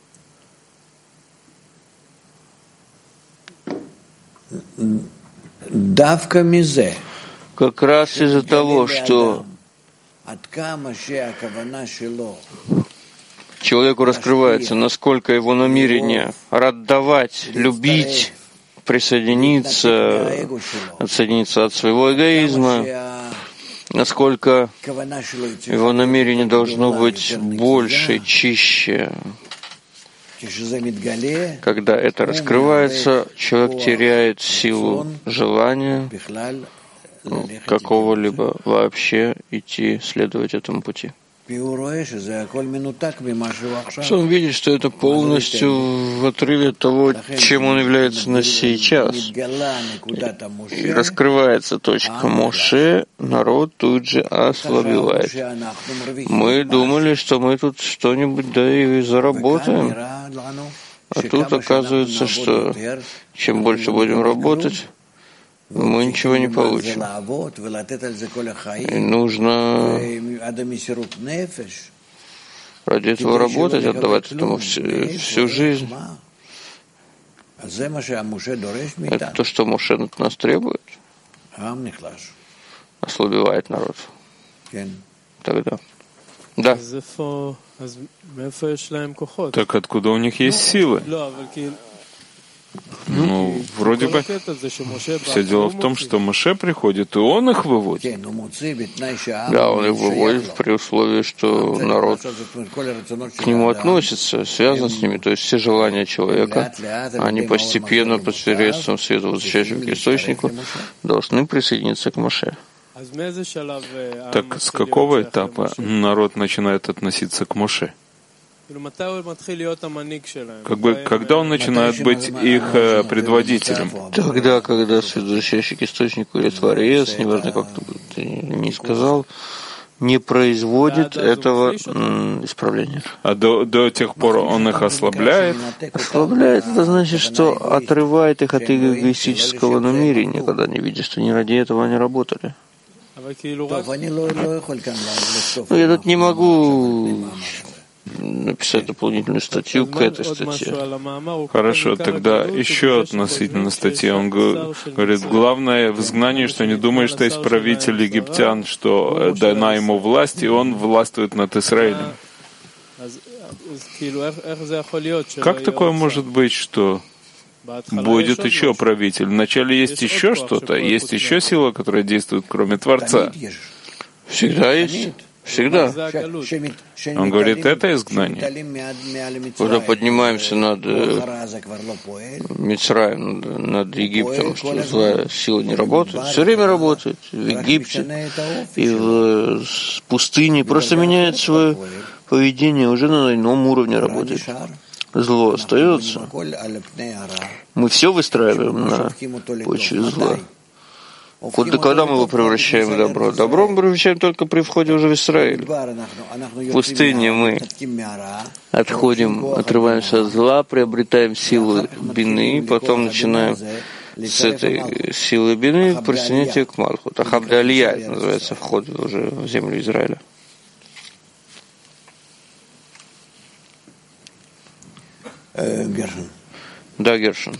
Как раз из-за того, что человеку раскрывается, насколько его намерение отдавать, любить присоединиться, отсоединиться от своего эгоизма, насколько его намерение должно быть больше, чище. Когда это раскрывается, человек теряет силу желания какого-либо вообще идти, следовать этому пути. Что он видит, что это полностью в отрыве от того, чем он является на сейчас. И раскрывается точка Моше, народ тут же ослабевает. Мы думали, что мы тут что-нибудь да и заработаем. А тут оказывается, что чем больше будем работать, мы ничего не получим. И нужно ради этого работать, отдавать этому всю, всю жизнь. Это то, что Моше от нас требует. Ослабевает народ. Тогда. Да. Так откуда у них есть силы? Ну, вроде бы все дело в том, что Моше приходит, и он их выводит. Да, он их выводит при условии, что народ к нему относится, связан с ними. То есть все желания человека, они постепенно посредством света возвращающего к источнику должны присоединиться к Моше. Так с какого этапа народ начинает относиться к Моше? Как бы, когда он начинает быть их э, предводителем? Тогда, когда возвращающий к источнику или творец, неважно, как ты не сказал, не производит этого м, исправления. А до, до тех пор он их ослабляет? Ослабляет, это значит, что отрывает их от эгоистического намерения, когда они видят, что не ради этого они работали. Но я тут не могу написать дополнительную статью к этой статье. Хорошо, тогда еще относительно статьи. Он говорит, главное в изгнании, что не думаешь, что есть правитель египтян, что дана ему власть, и он властвует над Израилем. Как такое может быть, что будет еще правитель? Вначале есть еще что-то, есть еще сила, которая действует, кроме Творца. Всегда есть. Всегда. Он говорит, это изгнание. Когда поднимаемся над Мицраем, над Египтом, что злая сила не работает, все время работает. В Египте и в пустыне просто меняет свое поведение, уже на ином уровне работает. Зло остается. Мы все выстраиваем на почве зла. Куда, когда мы его превращаем в добро? Добро мы превращаем только при входе уже в Израиль. В пустыне мы отходим, отрываемся от зла, приобретаем силу бины, потом начинаем с этой силы бины присоединять ее к Малхут. Ахабда Алия называется вход уже в землю Израиля. Да, Гершин.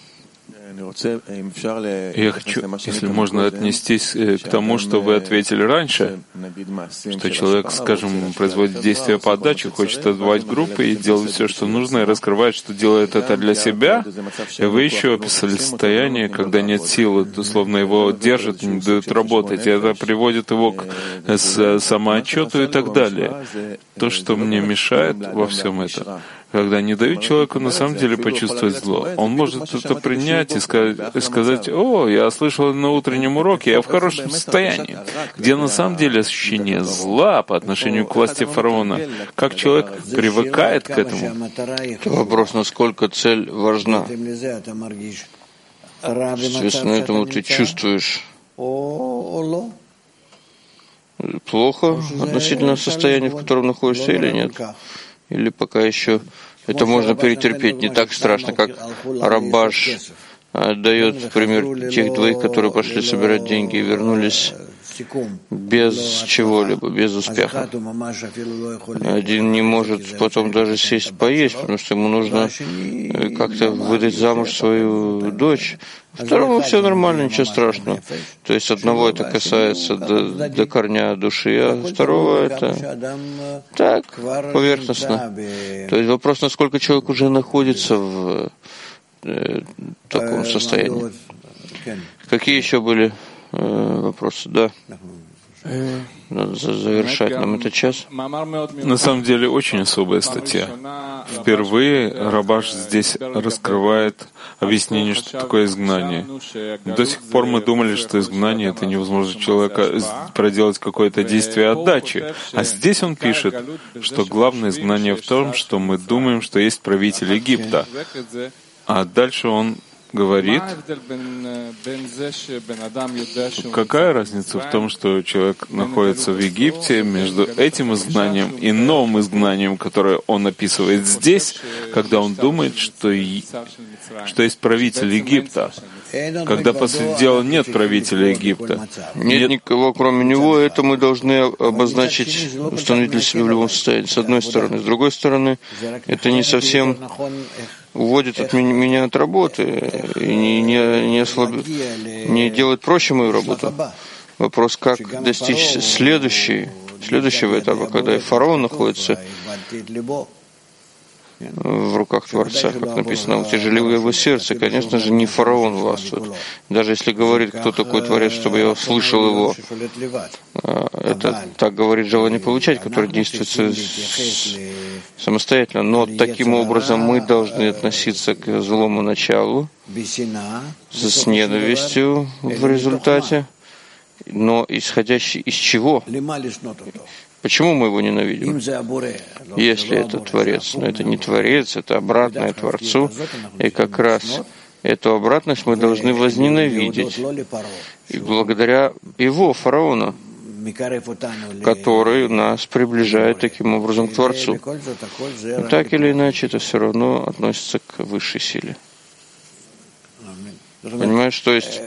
Я хочу, если можно, отнестись к тому, что вы ответили раньше, что человек, скажем, производит действия по отдаче, хочет отбывать группы и делать все, что нужно, и раскрывает, что делает это для себя. И вы еще описали состояние, когда нет силы, условно его держат, не дают работать, и это приводит его к самоотчету и так далее. То, что мне мешает во всем этом, когда не дают человеку на самом деле почувствовать зло. Он может это принять и сказать, о, я слышал на утреннем уроке, я в хорошем состоянии, где на самом деле ощущение зла по отношению к власти фараона. Как человек привыкает к этому? Это вопрос, насколько цель важна. Соответственно, этому ты чувствуешь плохо относительно состояния, в котором находишься, или нет? Или пока еще это можно перетерпеть, не так страшно, как Рабаш дает пример тех двоих, которые пошли собирать деньги и вернулись без чего-либо, без успеха. Один не может потом даже сесть поесть, потому что ему нужно как-то выдать замуж свою дочь. Второму все нормально, ничего страшного. То есть одного это касается до, до корня души, а второго это так, поверхностно. То есть вопрос, насколько человек уже находится в э, таком состоянии. Какие еще были э, вопросы? Да. Надо завершать нам этот час. На самом деле очень особая статья. Впервые Рабаш здесь раскрывает объяснение, что такое изгнание. До сих пор мы думали, что изгнание — это невозможно человека проделать какое-то действие отдачи. А здесь он пишет, что главное изгнание в том, что мы думаем, что есть правитель Египта. А дальше он говорит, какая разница в том, что человек находится в Египте, между этим изгнанием и новым изгнанием, которое он описывает здесь, когда он думает, что, и, что есть правитель Египта. Когда, по сути дела, нет правителя Египта. Нет, нет никого, кроме него. Это мы должны обозначить, установить для себя в любом состоянии, с одной стороны. С другой стороны, это не совсем уводит от меня, меня от работы и не, не, не, ослаб... не делает проще мою работу. Вопрос, как достичь следующей, следующего этапа, когда и фараон находится в руках Творца, как написано, утяжелило его сердце. Конечно же, не фараон властвует. Даже если говорит, кто такой Творец, чтобы я услышал его, это так говорит желание получать, которое действует самостоятельно. Но таким образом мы должны относиться к злому началу с ненавистью в результате, но исходящий из чего? Почему мы его ненавидим? Если это Творец. Но это не Творец, это обратное Творцу. И как раз эту обратность мы должны возненавидеть. И благодаря его, фараону, который нас приближает таким образом к Творцу. Но так или иначе, это все равно относится к высшей силе. Понимаешь, то есть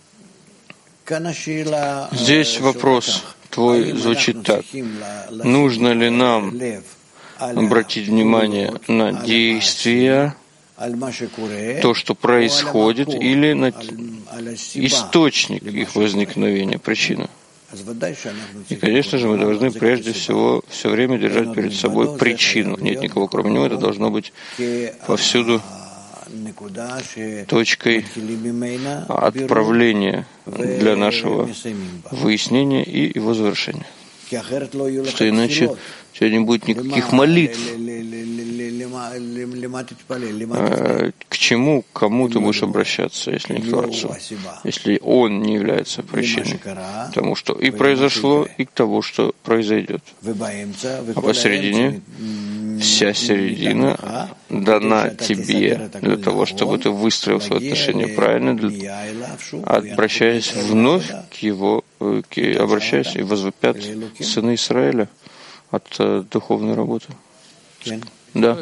здесь вопрос твой звучит так. Нужно ли нам обратить внимание на действия, то, что происходит, или на источник их возникновения, причину? И, конечно же, мы должны прежде всего все время держать перед собой причину. Нет никого кроме него, это должно быть повсюду точкой отправления для нашего выяснения и его завершения. Что иначе сегодня не будет никаких молитв. К чему, к кому ты будешь обращаться, если не к Творцу, если Он не является причиной тому, что и произошло, и к тому, что произойдет. А посередине вся середина дана тебе для того, чтобы ты выстроил свои отношения правильно, для, обращаясь вновь к его, к, обращаясь и возвопят сыны Израиля от uh, духовной работы. Да.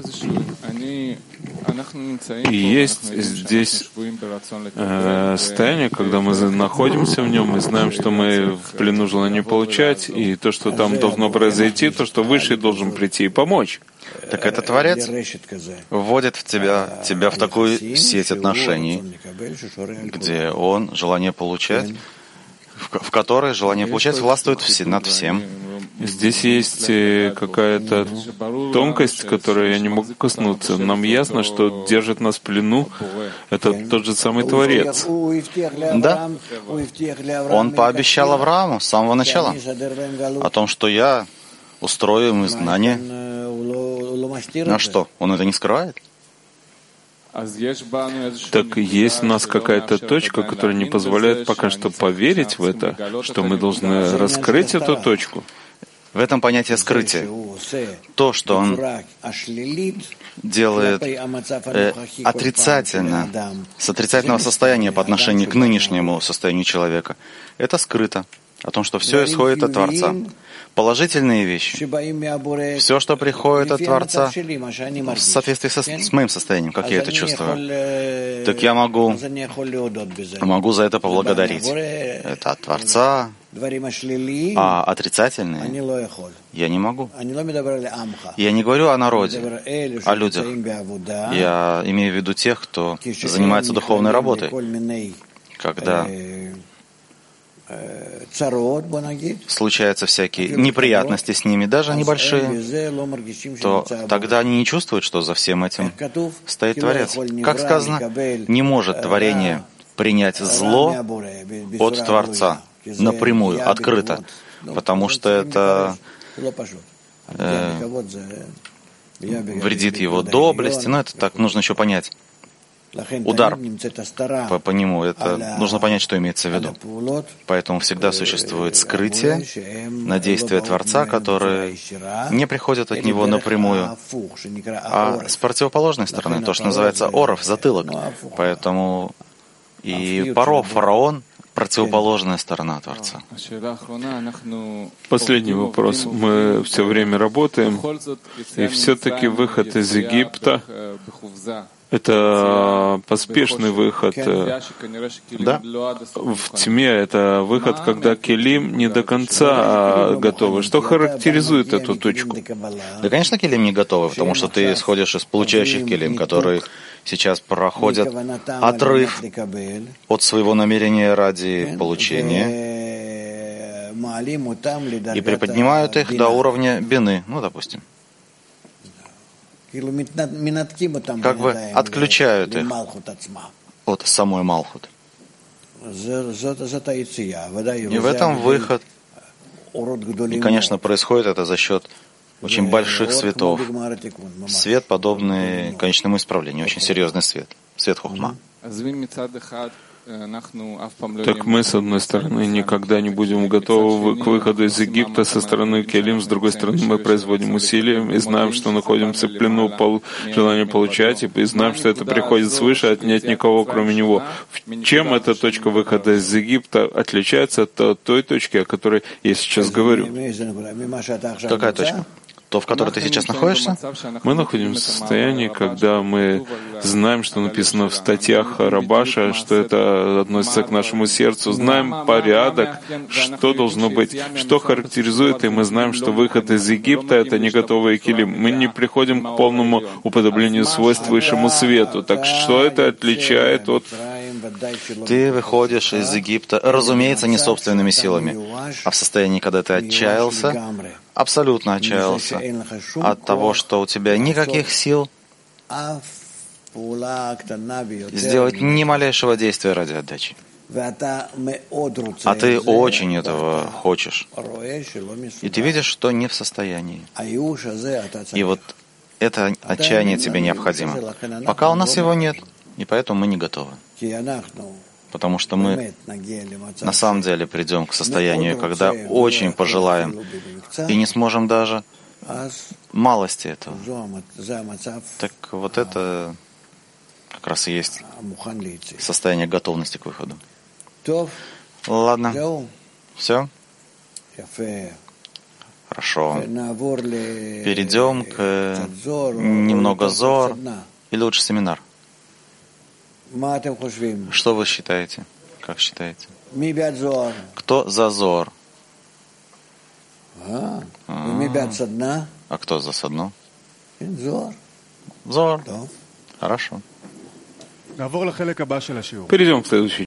И есть здесь э, состояние, когда мы находимся в нем, мы знаем, что мы в плену желания получать, и то, что там должно произойти, то, что Высший должен прийти и помочь. Так это Творец вводит в тебя, тебя в такую сеть отношений, где Он, желание получать, в, в которой желание получать властвует все, над всем. Здесь есть какая-то тонкость, которую я не могу коснуться. Нам ясно, что держит нас в плену это тот же самый Творец. Да. Он пообещал Аврааму с самого начала о том, что я устрою им изгнание. А что, он это не скрывает? Так есть у нас какая-то точка, которая не позволяет пока что поверить в это, что мы должны раскрыть эту точку. В этом понятие скрытия. То, что он делает э, отрицательно, с отрицательного состояния по отношению к нынешнему состоянию человека, это скрыто. О том, что все исходит от Творца. Положительные вещи. Все, что приходит от Творца, в соответствии со, с моим состоянием, как я это чувствую, так я могу, могу за это поблагодарить. Это от Творца. А отрицательные я не могу. Я не говорю о народе, о людях. Я имею в виду тех, кто занимается духовной работой. Когда случаются всякие неприятности с ними, даже небольшие, то тогда они не чувствуют, что за всем этим стоит Творец. Как сказано, не может творение принять зло от Творца напрямую, открыто, потому что это э, вредит его доблести. Но это так нужно еще понять. Удар по, по нему, это нужно понять, что имеется в виду. Поэтому всегда существует скрытие на действия Творца, которые не приходят от него напрямую, а с противоположной стороны, то, что называется оров, затылок. Поэтому и Паро, фараон, противоположная сторона Творца. Последний вопрос. Мы все время работаем, и все-таки выход из Египта — это поспешный выход. Да? В тьме это выход, когда келим не до конца готовы. Что характеризует эту точку? Да, конечно, келим не готовы, потому что ты исходишь из получающих келим, которые сейчас проходят отрыв от своего намерения ради получения и приподнимают их до уровня бины, ну, допустим. Как бы отключают их от самой Малхут. И в этом выход. И, конечно, происходит это за счет очень больших светов. Свет, подобный конечному исправлению. Очень серьезный свет. Свет Хохма. Так мы, с одной стороны, никогда не будем готовы к выходу из Египта со стороны келим, с другой стороны, мы производим усилия и знаем, что находимся в плену пол... желания получать, и знаем, что это приходит свыше, от нет никого, кроме него. Чем эта точка выхода из Египта отличается от той точки, о которой я сейчас говорю? Какая точка? То, в которой ты сейчас находишься? Мы находимся в состоянии, когда мы знаем, что написано в статьях Рабаша, что это относится к нашему сердцу, знаем порядок, что должно быть, что характеризует, и мы знаем, что выход из Египта — это не готовый келим. Мы не приходим к полному уподоблению свойств высшему свету. Так что это отличает от... Ты выходишь из Египта, разумеется, не собственными силами, а в состоянии, когда ты отчаялся, абсолютно отчаялся от того, что у тебя никаких сил сделать ни малейшего действия ради отдачи. А ты очень этого хочешь. И ты видишь, что не в состоянии. И вот это отчаяние тебе необходимо. Пока у нас его нет, и поэтому мы не готовы. Потому что мы на самом деле придем к состоянию, когда очень пожелаем и не сможем даже малости этого. Так вот это как раз и есть состояние готовности к выходу. Ладно. Все? Хорошо. Перейдем к немного зор, или лучше семинар. Что вы считаете? Как считаете? Кто за зор? А, а кто за садну? Зор. Хорошо. Перейдем к следующей